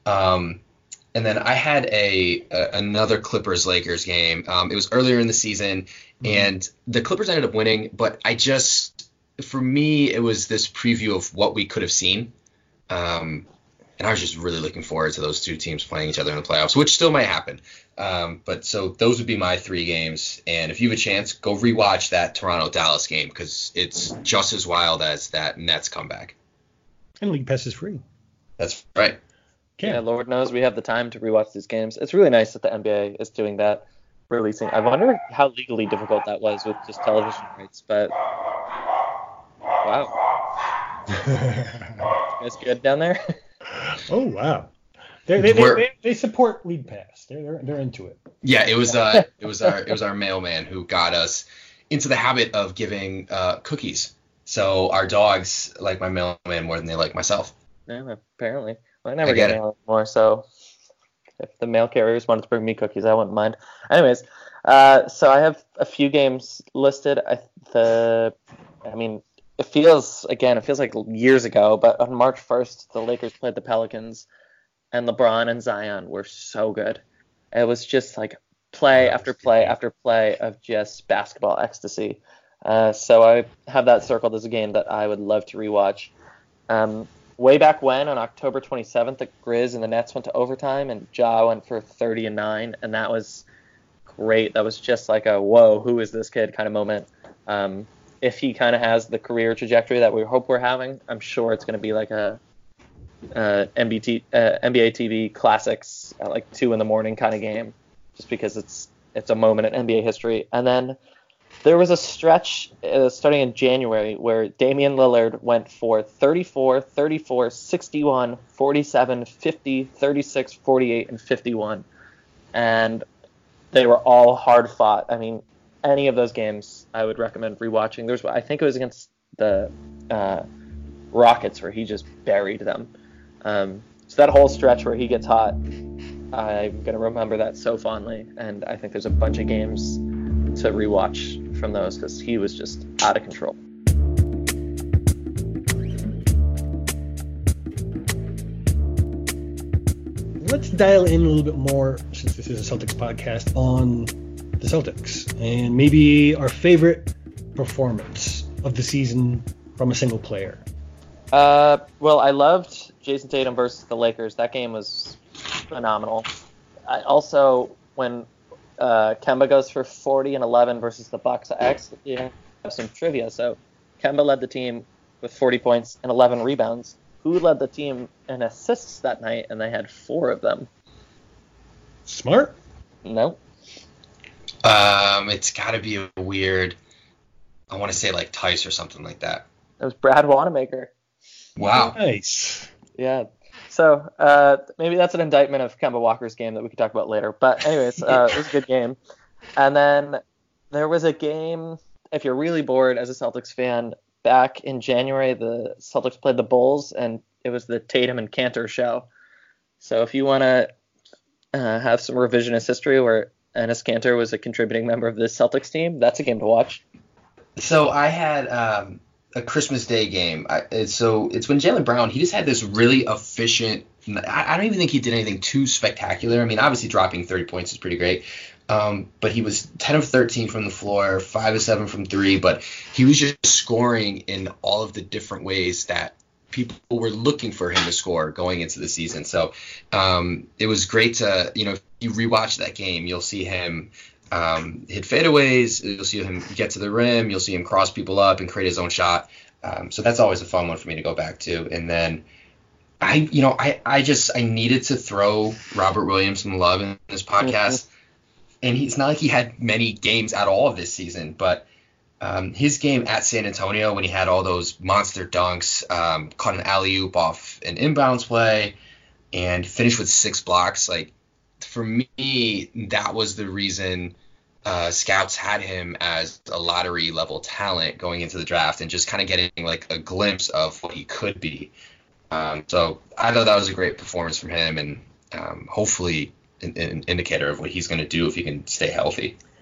Um, and then I had a, a another Clippers Lakers game. Um, it was earlier in the season, mm-hmm. and the Clippers ended up winning. But I just, for me, it was this preview of what we could have seen. Um, and I was just really looking forward to those two teams playing each other in the playoffs, which still might happen. Um, but so those would be my three games. And if you have a chance, go rewatch that Toronto-Dallas game because it's just as wild as that Nets comeback. And League Pass is free. That's right. Yeah, Lord knows we have the time to rewatch these games. It's really nice that the N B A is doing that, releasing. I wonder how legally difficult that was with just television rights, but wow. You guys good down there? Oh, wow. They they, they, they, they support League Pass. They're, they're they're into it. Yeah, it was uh it was our it was our mailman who got us into the habit of giving uh, cookies. So our dogs like my mailman more than they like myself. Yeah, apparently. Well, I never I get, get mail anymore, so if the mail carriers wanted to bring me cookies, I wouldn't mind. Anyways, uh, so I have a few games listed. I the I mean. It feels, again, it feels like years ago, but on March first, the Lakers played the Pelicans, and LeBron and Zion were so good. It was just like play after play after play of just basketball ecstasy. Uh, so I have that circled as a game that I would love to rewatch. Um, way back when, on October twenty-seventh, the Grizz and the Nets went to overtime, and Ja went for thirty and nine, and that was great. That was just like a, whoa, who is this kid kind of moment. Um, If he kind of has the career trajectory that we hope we're having, I'm sure it's going to be like a, a N B T, uh, N B A T V classics at like two in the morning kind of game, just because it's it's a moment in N B A history. And then there was a stretch uh, starting in January where Damian Lillard went for thirty-four, thirty-four, sixty-one, forty-seven, fifty, thirty-six, forty-eight, and fifty-one. And they were all hard fought. I mean, any of those games I would recommend rewatching. There's, I think it was against the uh, Rockets where he just buried them. Um, so that whole stretch where he gets hot, I'm going to remember that so fondly. And I think there's a bunch of games to rewatch from those because he was just out of control. Let's dial in a little bit more, since this is a Celtics podcast, on the Celtics and maybe our favorite performance of the season from a single player. Uh, well, I loved Jason Tatum versus the Lakers. That game was phenomenal. I also, when uh, Kemba goes for forty and eleven versus the Bucks, I actually have some trivia. So Kemba led the team with forty points and eleven rebounds. Who led the team in assists that night? And they had four of them. Smart? No. Um, it's got to be a weird, I want to say like Tice or something like that. It was Brad Wanamaker. Wow. Nice. Yeah. So uh, maybe that's an indictment of Kemba Walker's game that we could talk about later. But anyways, uh, it was a good game. And then there was a game, if you're really bored as a Celtics fan, back in January, the Celtics played the Bulls, and it was the Tatum and Cantor show. So if you want to uh, have some revisionist history where Enes Kanter was a contributing member of the Celtics team, that's a game to watch. So I had um, a Christmas Day game. I, it's, so it's when Jaylen Brown, he just had this really efficient, I, I don't even think he did anything too spectacular. I mean, obviously dropping thirty points is pretty great. Um, but he was ten of thirteen from the floor, five of seven from three, but he was just scoring in all of the different ways that people were looking for him to score going into the season. So um, it was great to, you know, if you rewatch that game, you'll see him um, hit fadeaways, you'll see him get to the rim, you'll see him cross people up and create his own shot. Um, so that's always a fun one for me to go back to. And then I, you know, I, I just, I needed to throw Robert Williams some love in this podcast. And he's not like he had many games at all this season, but um, his game at San Antonio when he had all those monster dunks, um, caught an alley-oop off an inbounds play, and finished with six blocks. Like, for me, that was the reason uh, scouts had him as a lottery-level talent going into the draft and just kind of getting like a glimpse of what he could be. Um, so I thought that was a great performance from him, and um, hopefully – An, an indicator of what he's going to do if he can stay healthy.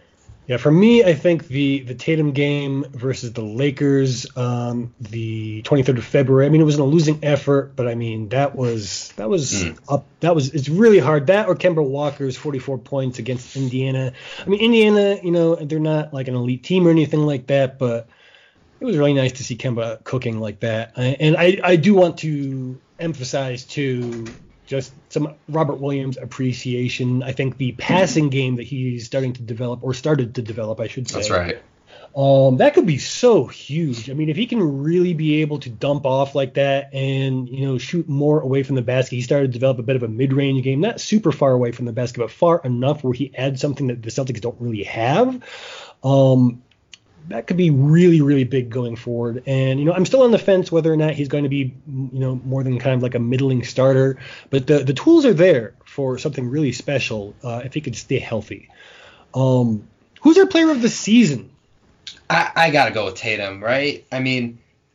Yeah, for me, I think the the Tatum game versus the Lakers, um, the twenty-third of February. I mean, it was a losing effort, but I mean that was that was mm. up. That was it's really hard. That or Kemba Walker's forty-four points against Indiana. I mean, Indiana, you know, they're not like an elite team or anything like that, but it was really nice to see Kemba cooking like that. And I I do want to emphasize too, just some Robert Williams appreciation. I think the passing game that he's starting to develop, or started to develop, I should say. That's right. Um, that could be so huge. I mean, if he can really be able to dump off like that and, you know, shoot more away from the basket, he started to develop a bit of a mid-range game, not super far away from the basket, but far enough where he adds something that the Celtics don't really have. Um, that could be really, really big going forward. And, you know, I'm still on the fence whether or not he's going to be, you know, more than kind of like a middling starter. But the, the tools are there for something really special uh, if he could stay healthy. Um, who's our player of the season? I, I got to go with Tatum, right? I mean,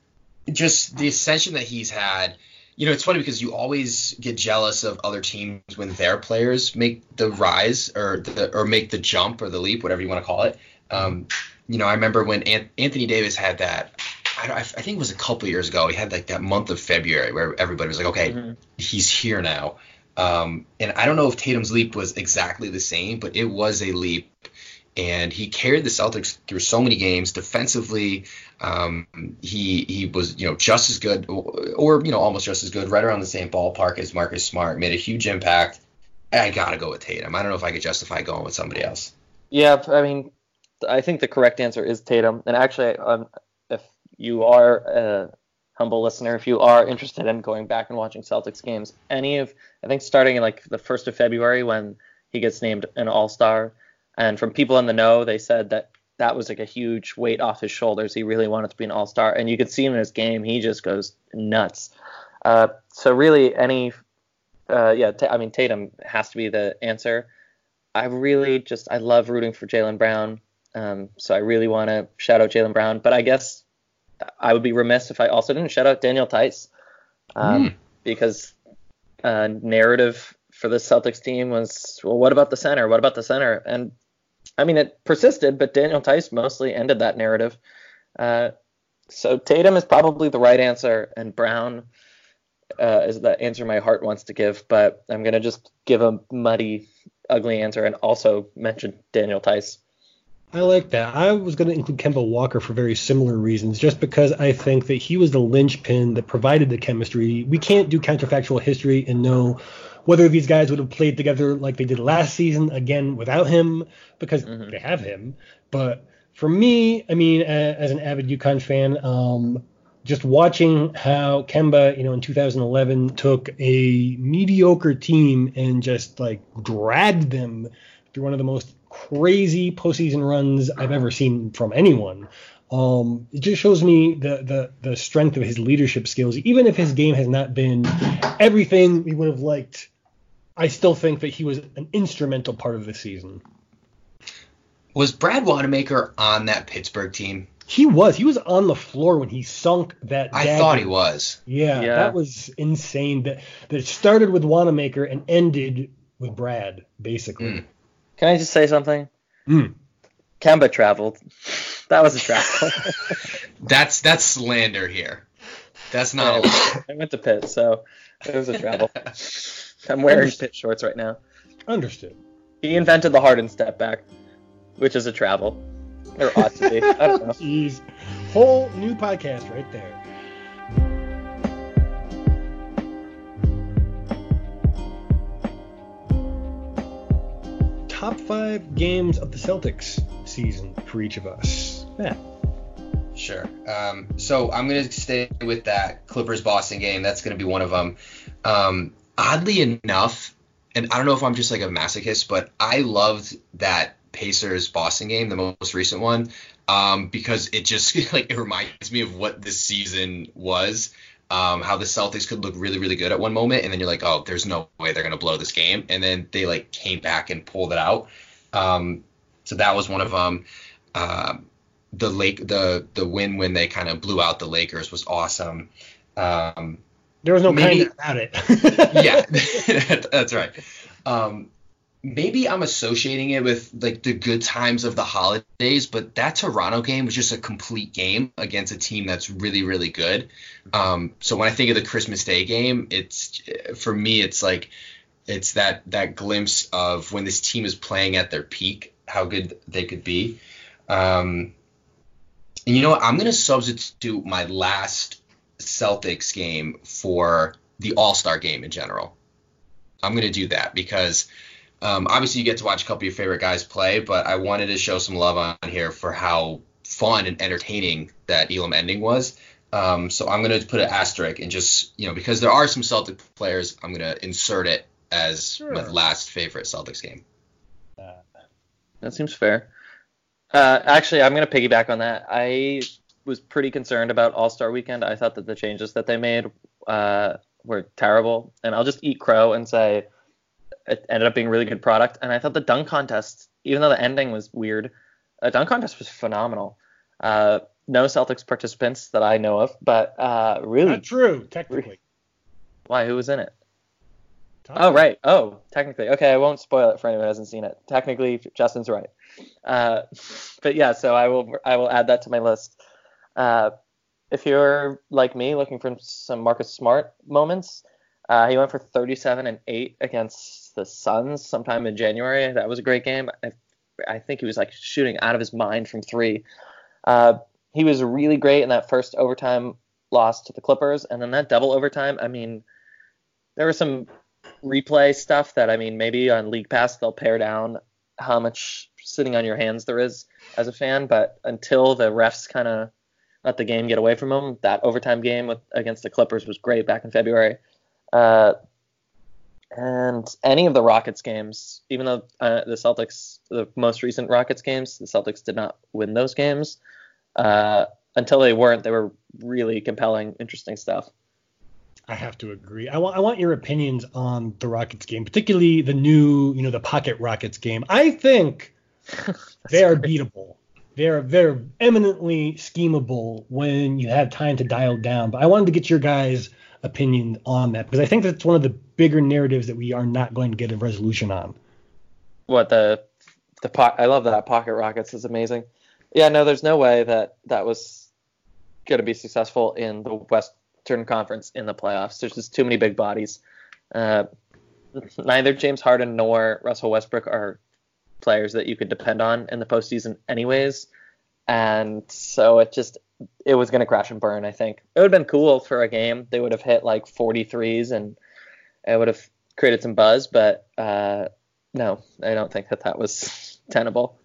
just the ascension that he's had. You know, it's funny because you always get jealous of other teams when their players make the rise or the, or make the jump or the leap, whatever you want to call it. Um, you know, I remember when Anthony Davis had that, I, I think it was a couple years ago, he had like that month of February where everybody was like, okay, mm-hmm. he's here now. Um, and I don't know if Tatum's leap was exactly the same, but it was a leap. And he carried the Celtics through so many games defensively. Um, he he was, you know, just as good or, or, you know, almost just as good, right around the same ballpark as Marcus Smart, made a huge impact. I got to go with Tatum. I don't know if I could justify going with somebody else. Yeah, I mean, I think the correct answer is Tatum. And actually, um, if you are a humble listener, if you are interested in going back and watching Celtics games, any of, I think starting in like the first of February when he gets named an all-star, and from people in the know, they said that that was like a huge weight off his shoulders. He really wanted to be an all-star. And you could see him in his game. He just goes nuts. Uh, so really any, uh, yeah, t- I mean, Tatum has to be the answer. I really just, I love rooting for Jaylen Brown. Um, so I really want to shout out Jaylen Brown. But I guess I would be remiss if I also didn't shout out Daniel Theis. Um, mm. Because uh, narrative for the Celtics team was, well, what about the center? What about the center? And I mean, it persisted, but Daniel Theis mostly ended that narrative. Uh, so Tatum is probably the right answer, and Brown uh, is the answer my heart wants to give. But I'm going to just give a muddy, ugly answer and also mention Daniel Theis. I like that. I was going to include Kemba Walker for very similar reasons, just because I think that he was the linchpin that provided the chemistry. We can't do counterfactual history and know whether these guys would have played together like they did last season again without him, because mm-hmm. they have him. But for me, I mean, as an avid UConn fan, um, just watching how Kemba, you know, in two thousand eleven took a mediocre team and just like dragged them through one of the most crazy postseason runs I've ever seen from anyone. Um, it just shows me the, the the strength of his leadership skills. Even if his game has not been everything we would have liked, I still think that he was an instrumental part of the season. Was Brad Wanamaker on that Pittsburgh team? He was. He was on the floor when he sunk that dagger. I thought he was. Yeah, yeah, that was insane. That, that it started with Wanamaker and ended with Brad, basically. Mm. Can I just say something? Mm. Kemba traveled. That was a travel. that's that's slander here. That's not. I, I went to Pitt, so it was a travel. I'm wearing Understood. Pitt shorts right now. Understood. He invented the Harden step back, which is a travel. Or ought to be. I don't know. Jeez. Whole new podcast right there. Top five games of the Celtics season for each of us. Matt. Sure. Um, so I'm going to stay with that Clippers-Boston game. That's going to be one of them. Um, oddly enough, and I don't know if I'm just like a masochist, but I loved that Pacers-Boston game, the most recent one, um, because it just like it reminds me of what this season was. Um, how the Celtics could look really, really good at one moment, and then you're like, oh, there's no way they're going to blow this game. And then they like came back and pulled it out. Um, so that was one of them. Uh, the lake, the the win when they kind of blew out the Lakers was awesome. Um, there was no maybe, kind about it. Yeah, that's right. Um, maybe I'm associating it with like the good times of the holidays, but that Toronto game was just a complete game against a team that's really, really good. Um, so when I think of the Christmas Day game, it's for me, it's like it's that that glimpse of when this team is playing at their peak, how good they could be. Um, and you know what? I'm going to substitute my last Celtics game for the All-Star game in general. I'm going to do that because um, obviously you get to watch a couple of your favorite guys play, but I wanted to show some love on here for how fun and entertaining that Elam ending was. Um, so I'm going to put an asterisk and just, you know, because there are some Celtic players, I'm going to insert it as sure. my last favorite Celtics game. Uh, that seems fair. Uh, actually, I'm going to piggyback on that. I was pretty concerned about All-Star Weekend. I thought that the changes that they made uh, were terrible. And I'll just eat crow and say it ended up being a really good product. And I thought the dunk contest, even though the ending was weird, the dunk contest was phenomenal. Uh, no Celtics participants that I know of, but uh, really... Not true, technically. Why? Who was in it? Tom. Oh, right. Oh, technically. Okay, I won't spoil it for anyone who hasn't seen it. Technically, Justin's right. Uh, but yeah, so I will I will add that to my list. Uh, if you're like me, looking for some Marcus Smart moments, uh, he went for thirty-seven and eight against the Suns sometime in January. That was a great game. I, I think he was like shooting out of his mind from three. Uh, he was really great in that first overtime loss to the Clippers, and then that double overtime. I mean, there was some replay stuff that, I mean, maybe on League Pass they'll pare down how much sitting on your hands there is as a fan, but until the refs kind of let the game get away from them, that overtime game with, against the Clippers was great back in February. Uh, and any of the Rockets games, even though uh, the Celtics, the most recent Rockets games, the Celtics did not win those games. Uh, until they weren't, they were really compelling, interesting stuff. I have to agree. I want I want your opinions on the Rockets game, particularly the new, you know, the Pocket Rockets game. I think they are beatable. They're they're eminently schemable when you have time to dial down. But I wanted to get your guys' opinion on that because I think that's one of the bigger narratives that we are not going to get a resolution on. What the the po- I love that Pocket Rockets is amazing. Yeah, no, there's no way that that was going to be successful in the Western Conference in the playoffs. There's just too many big bodies. Uh, neither James Harden nor Russell Westbrook are players that you could depend on in the postseason anyways. And so it just, it was going to crash and burn, I think. It would have been cool for a game. They would have hit like forty-threes and it would have created some buzz, but uh, no, I don't think that that was tenable.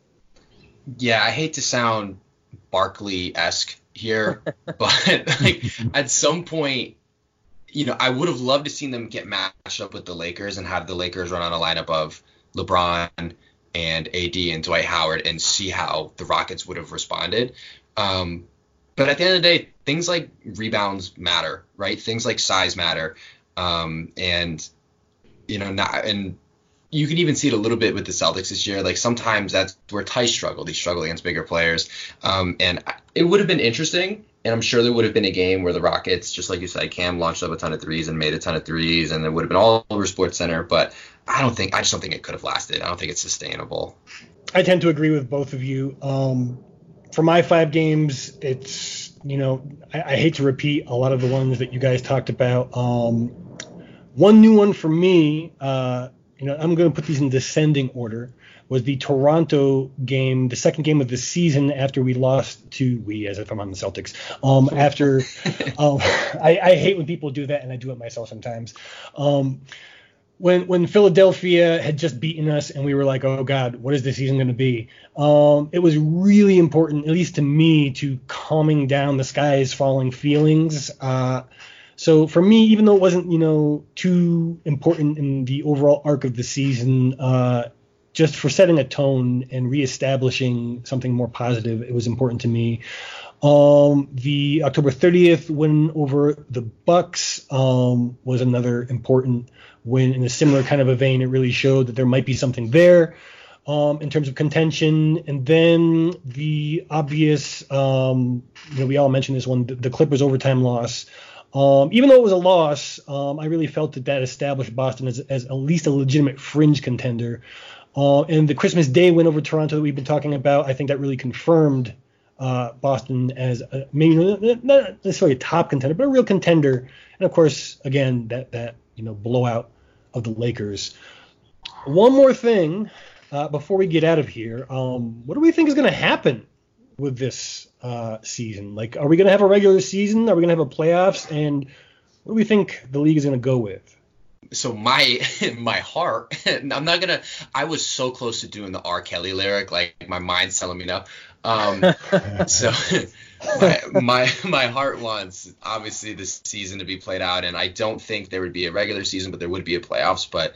Yeah, I hate to sound Barkley-esque here, but like at some point, you know, I would have loved to seen them get matched up with the Lakers and have the Lakers run on a lineup of LeBron and A D and Dwight Howard and see how the Rockets would have responded. Um, but at the end of the day, things like rebounds matter, right? Things like size matter. Um, and, you know, not, and you can even see it a little bit with the Celtics this year. Like sometimes that's where Tice struggled. He struggled against bigger players. Um, and it would have been interesting. And I'm sure there would have been a game where the Rockets, just like you said, Cam launched up a ton of threes and made a ton of threes, and it would have been all over SportsCenter. But I don't think, I just don't think it could have lasted. I don't think it's sustainable. I tend to agree with both of you. Um, for my five games, it's, you know, I, I hate to repeat a lot of the ones that you guys talked about. Um, one new one for me, uh, you know, I'm going to put these in descending order, was the Toronto game, the second game of the season after we lost to, we, as if I'm on the Celtics, um, after, um, I, I hate when people do that, and I do it myself sometimes. Um, when when Philadelphia had just beaten us, and we were like, oh, God, what is this season going to be? Um, it was really important, at least to me, to calming down the sky is falling feelings. Uh So for me, even though it wasn't, you know, too important in the overall arc of the season, uh, just for setting a tone and reestablishing something more positive, it was important to me. Um, the October thirtieth win over the Bucks um, was another important win in a similar kind of a vein. It really showed that there might be something there um, in terms of contention. And then the obvious, um, you know, we all mentioned this one, the, the Clippers overtime loss. Um, even though it was a loss, um, I really felt that that established Boston as, as at least a legitimate fringe contender. Uh, and the Christmas Day win over Toronto that we've been talking about, I think that really confirmed uh, Boston as a, maybe not necessarily a top contender, but a real contender. And of course, again, that that you know blowout of the Lakers. One more thing uh, before we get out of here, um, what do we think is going to happen with this uh, season? Like, are we going to have a regular season? Are we going to have a playoffs? And what do we think the league is going to go with? So my my heart, I'm not gonna. I was so close to doing the R. Kelly lyric, like my mind's telling me no. Um, so my, my my heart wants obviously this season to be played out, and I don't think there would be a regular season, but there would be a playoffs. But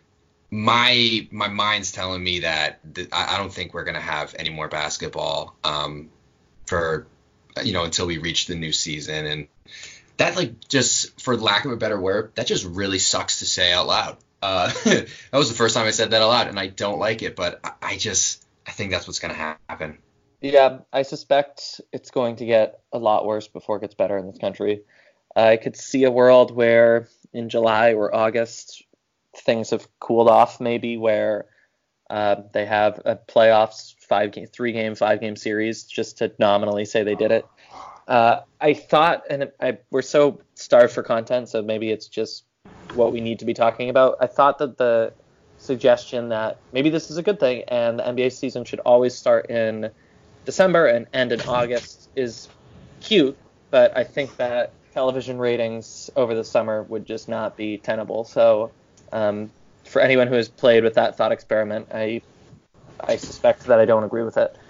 my my mind's telling me that th- I don't think we're gonna have any more basketball um, for you know until we reach the new season. And that, like, just for lack of a better word, that just really sucks to say out loud. Uh, that was the first time I said that out loud, and I don't like it, but I, I just, I think that's what's going to happen. Yeah, I suspect it's going to get a lot worse before it gets better in this country. I could see a world where in July or August, things have cooled off maybe, where uh, they have a playoffs five game, three game, five game series just to nominally say they did it. Uh, I thought, and I, we're so starved for content, so maybe it's just what we need to be talking about. I thought that the suggestion that maybe this is a good thing and the N B A season should always start in December and end in August is cute, but I think that television ratings over the summer would just not be tenable. So um, for anyone who has played with that thought experiment, I I suspect that I don't agree with it.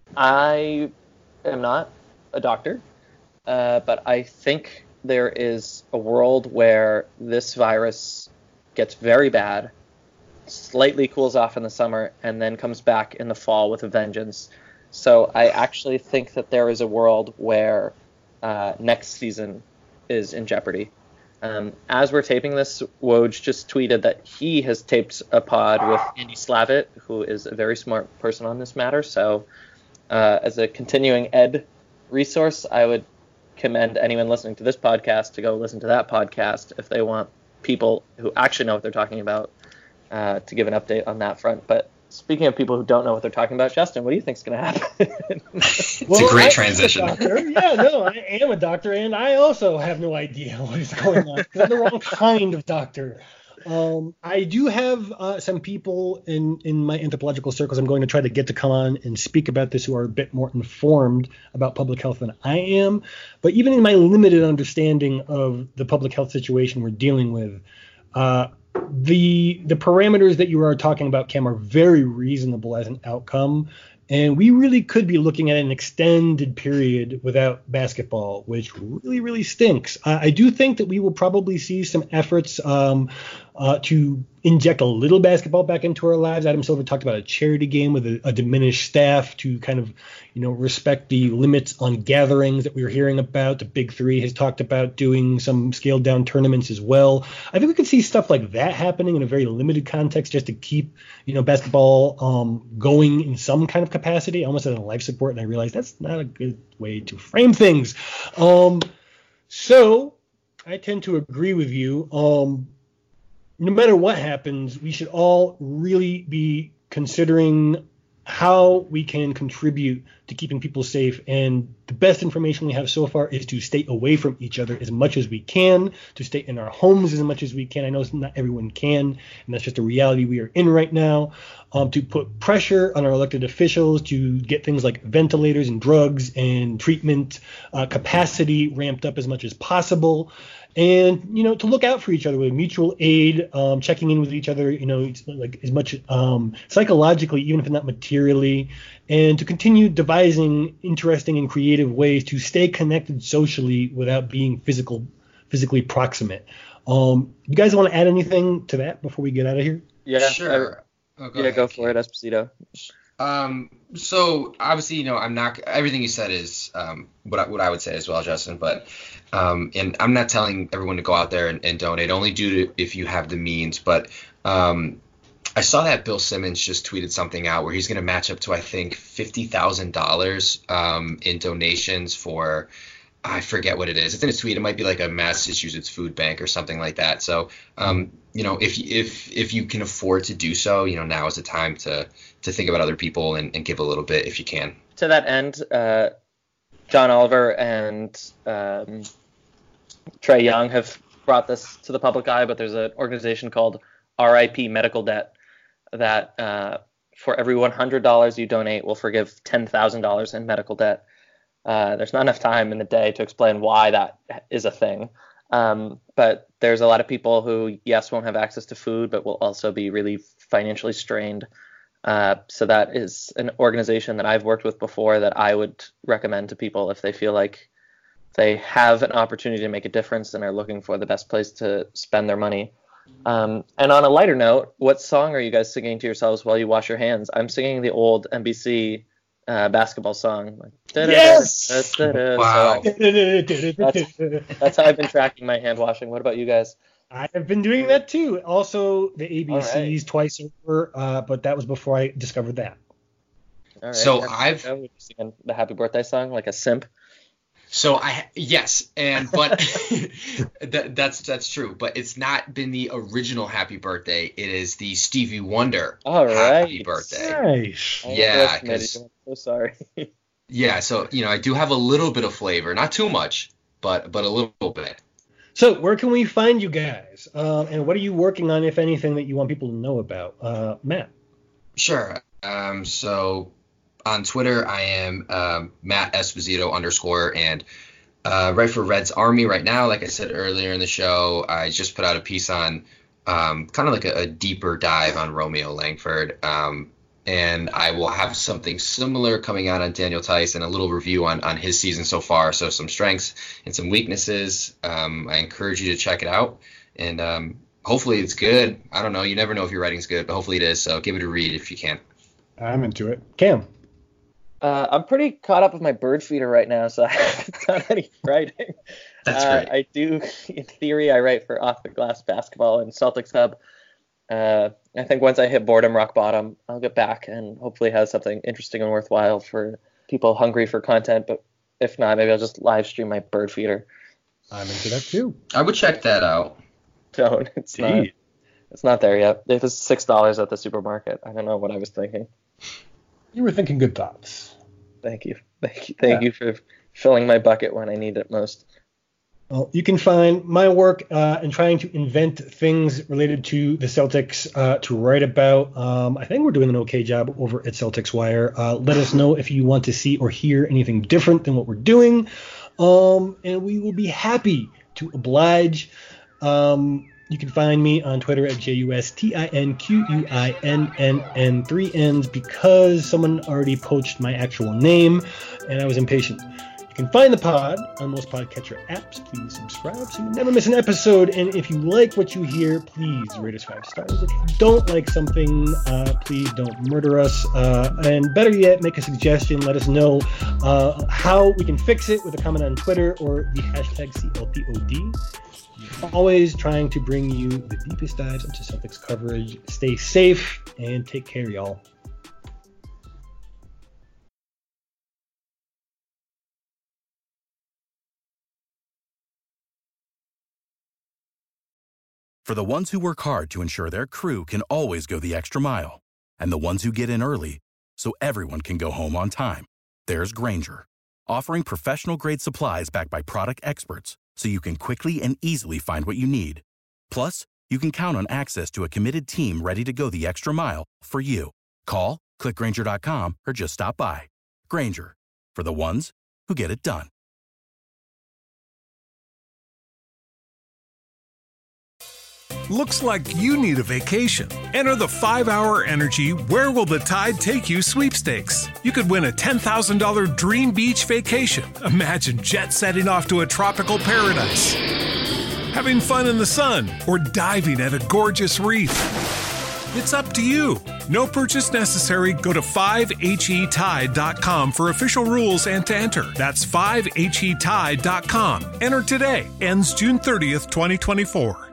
I am not a doctor, uh, but I think there is a world where this virus gets very bad, slightly cools off in the summer, and then comes back in the fall with a vengeance. So I actually think that there is a world where uh, next season is in jeopardy. Um, as we're taping this, Woj just tweeted that he has taped a pod with Andy Slavitt, who is a very smart person on this matter. So uh, as a continuing ed resource, I would commend anyone listening to this podcast to go listen to that podcast if they want people who actually know what they're talking about uh, to give an update on that front. But speaking of people who don't know what they're talking about, Justin, what do you think is going to happen? It's well, a great I'm transition. A doctor. Yeah, no, I am a doctor, and I also have no idea what is going on because I'm the wrong kind of doctor. Um, I do have uh, some people in, in my anthropological circles I'm going to try to get to come on and speak about this who are a bit more informed about public health than I am. But even in my limited understanding of the public health situation we're dealing with, uh, the the parameters that you are talking about, Cam, are very reasonable as an outcome. And we really could be looking at an extended period without basketball, which really, really stinks. I, I do think that we will probably see some efforts um, uh, to inject a little basketball back into our lives. Adam Silver talked about a charity game with a, a diminished staff to kind of, you know, respect the limits on gatherings that we were hearing about. The Big Three has talked about doing some scaled down tournaments as well. I think we could see stuff like that happening in a very limited context just to keep, you know, basketball um, going in some kind of capacity, almost as a life support. And I realized that's not a good way to frame things. Um, so I tend to agree with you. Um, no matter what happens, we should all really be considering how we can contribute to keeping people safe. And the best information we have so far is to stay away from each other as much as we can, to stay in our homes as much as we can. I know not everyone can, and that's just a reality we are in right now. Um, to put pressure on our elected officials to get things like ventilators and drugs and treatment uh, capacity ramped up as much as possible. And, you know, to look out for each other with mutual aid, um, checking in with each other, you know, like as much um, psychologically, even if not materially, and to continue devising interesting and creative ways to stay connected socially without being physical, physically proximate. Um, you guys want to add anything to that before we get out of here? Yeah, Sure. I, Oh, go yeah, ahead. go for it, Esposito. Um, so obviously, you know, I'm not, everything you said is, um, what I, what I would say as well, Justin, but, um, and I'm not telling everyone to go out there and, and donate, only do it if you have the means, but, um, I saw that Bill Simmons just tweeted something out where he's going to match up to, I think, fifty thousand dollars, um, in donations for, I forget what it is. It's in a suite. It might be like a Massachusetts food bank or something like that. So, um, you know, if if if you can afford to do so, you know, now is the time to to think about other people and, and give a little bit if you can. To that end, uh, John Oliver and um, Trey Young have brought this to the public eye, but there's an organization called R I P Medical Debt that uh, for every one hundred dollars you donate will forgive ten thousand dollars in medical debt. Uh, there's not enough time in the day to explain why that is a thing. Um, but there's a lot of people who, yes, won't have access to food, but will also be really financially strained. Uh, so that is an organization that I've worked with before that I would recommend to people if they feel like they have an opportunity to make a difference and are looking for the best place to spend their money. Um, and on a lighter note, what song are you guys singing to yourselves while you wash your hands? I'm singing the old N B C Uh, basketball song. Like, yes! Wow. That's, that's how I've been tracking my hand washing. What about you guys? I have been doing that too. Also, the A B Cs right. twice over, uh, but that was before I discovered that. All right. So I've singing the happy birthday song like a simp. So I yes, and but that, that's that's true, but it's not been the original Happy Birthday. It is the Stevie Wonder All Happy right. Birthday. Nice. Yeah, because I'm so sorry. yeah, so you know I do have a little bit of flavor, not too much, but but a little bit. So where can we find you guys, um, and what are you working on, if anything, that you want people to know about, uh, Matt? Sure. Um. So. On Twitter, I am um, Matt Esposito underscore, and uh, write for Red's Army right now. Like I said earlier in the show, I just put out a piece on um, kind of like a, a deeper dive on Romeo Langford, um, and I will have something similar coming out on Daniel Tice and a little review on, on his season so far. So some strengths and some weaknesses. Um, I encourage you to check it out, and um, hopefully it's good. I don't know. You never know if your writing's good, but hopefully it is. So give it a read if you can. I'm into it. Cam. Uh, I'm pretty caught up with my bird feeder right now, so I haven't done any writing. That's uh, great. I do, in theory, I write for Off the Glass Basketball and Celtics Hub. Uh, I think once I hit boredom rock bottom, I'll get back and hopefully have something interesting and worthwhile for people hungry for content. But if not, maybe I'll just live stream my bird feeder. I'm into that too. I would check that out. Don't. It's Jeez. not. It's not there yet. It was six dollars at the supermarket. I don't know what I was thinking. You were thinking good thoughts. Thank you. Thank you. Thank Yeah. you for filling my bucket when I need it most. Well, you can find my work uh, in trying to invent things related to the Celtics uh, to write about. Um, I think we're doing an okay job over at Celtics Wire. Uh, let us know if you want to see or hear anything different than what we're doing. Um, and we will be happy to oblige. Um, you can find me on Twitter at J U S T I N Q U I N N N, three N's, because someone already poached my actual name and I was impatient. You can find the pod on most podcatcher apps. Please subscribe so you never miss an episode. And if you like what you hear, please rate us five stars. If you don't like something, uh, please don't murder us. Uh, and better yet, make a suggestion. Let us know uh, how we can fix it with a comment on Twitter or the hashtag C L P O D. Always trying to bring you the deepest dives into Celtics coverage. Stay safe and take care, y'all. For the ones who work hard to ensure their crew can always go the extra mile, and the ones who get in early so everyone can go home on time, there's Grainger, offering professional-grade supplies backed by product experts so you can quickly and easily find what you need. Plus, you can count on access to a committed team ready to go the extra mile for you. Call, click Grainger dot com, or just stop by. Grainger, for the ones who get it done. Looks like you need a vacation. Enter the five hour Energy Where Will the Tide Take You sweepstakes. You could win a ten thousand dollars dream beach vacation. Imagine jet setting off to a tropical paradise, having fun in the sun, or diving at a gorgeous reef. It's up to you. No purchase necessary. Go to five H E tide dot com for official rules and to enter. That's five H E tide dot com. Enter today. Ends June thirtieth, twenty twenty-four.